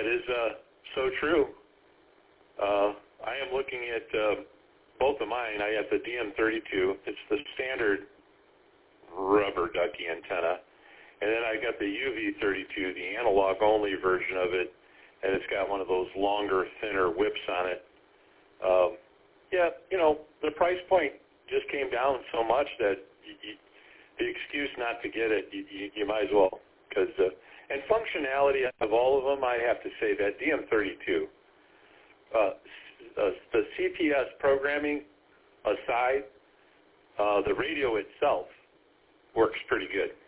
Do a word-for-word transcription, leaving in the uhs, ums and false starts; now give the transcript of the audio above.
that is uh, so true. Uh, I am looking at uh, both of mine. I have the D M thirty-two. It's the standard rubber ducky antenna. And then I got the U V thirty-two, the analog-only version of it, and it's got one of those longer, thinner whips on it. Um, yeah, you know, the price point just came down so much that you, you, the excuse not to get it, you, you, you might as well. Cause, uh, and functionality of all of them, I have to say that D M thirty-two, uh, uh, the C P S programming aside, uh, the radio itself works pretty good.